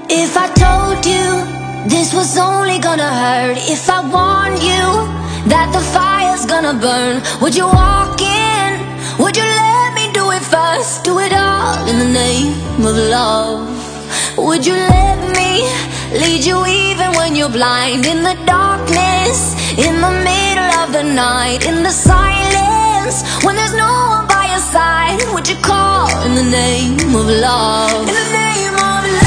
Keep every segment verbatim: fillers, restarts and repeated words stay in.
If I told you this was only gonna hurt, if I warned you that the fire's gonna burn, would you walk in? Would you let me do it first? Do it all in the name of love. Would you let me lead you even when you're blind? In the darkness, in the middle of the night, in the silence, when there's no one by your side, would you call in the name of love? In the name of love.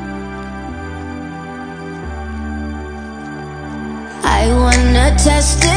I wanna test it.